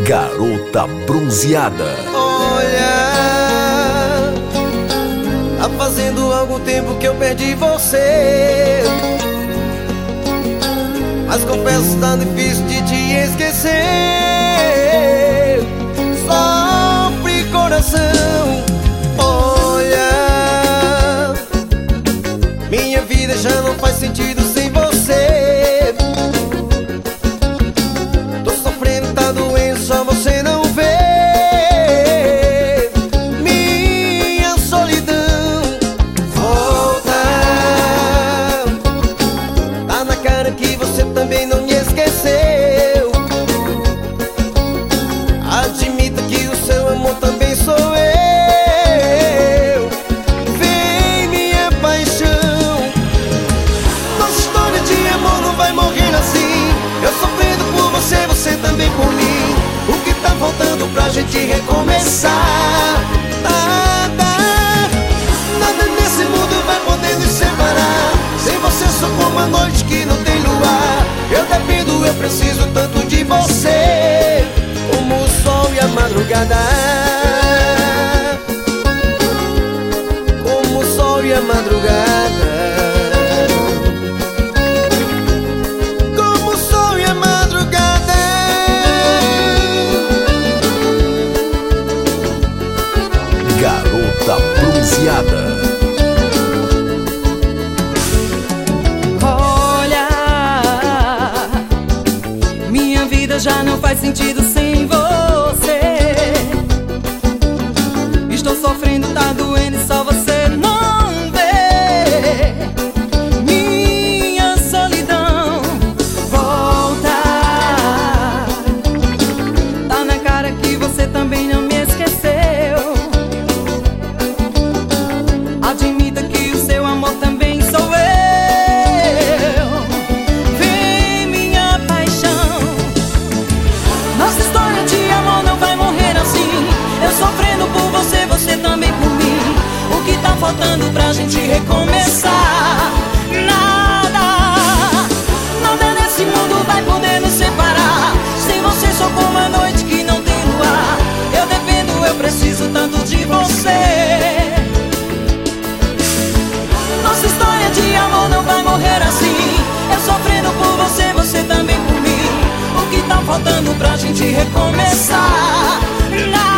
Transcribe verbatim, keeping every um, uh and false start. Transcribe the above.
Garota Bronzeada. Olha, tá fazendo algum tempo que eu perdi você, mas confesso, tá difícil de te esquecer. Sofre coração. Olha, minha vida já não faz sentido sem você. Tô sofrendo, tá doendo, só você não vê. Minha solidão. Volta, tá na cara que você também não me esqueceu. Admita que o seu amor também sou eu. Vem, minha paixão. Nossa história de amor não vai morrer assim. Eu sofrendo por você, você também por mim. O que tá faltando pra gente recomeçar? Nada, nada nesse mundo vai poder nos separar. Sem você sou como a noite que não tem luar. Eu dependo, eu preciso tanto de você, como o sol e a madrugada. Como o sol e a madrugada. Como o sol e a madrugada. Garota Bronzeada. Olha, minha vida já não faz sentido sem você. Estou sofrendo, tá doendo e só você não vê. Minha solidão. Volta, tá na cara que você também não me esqueceu. Admita que o seu amor também sou eu. Vem, minha paixão. Nossa história de amor não vai morrer assim. Eu sofrendo por você, você também por mim. O que tá faltando pra gente recomeçar? Nada, nada nesse mundo vai poder nos separar. Sem você sou como a noite que não tem luar. Eu dependo, eu preciso tanto de você. Nossa história de amor não vai morrer assim. Eu sofrendo por você, você também por mim. O que tá faltando pra gente recomeçar? Nada.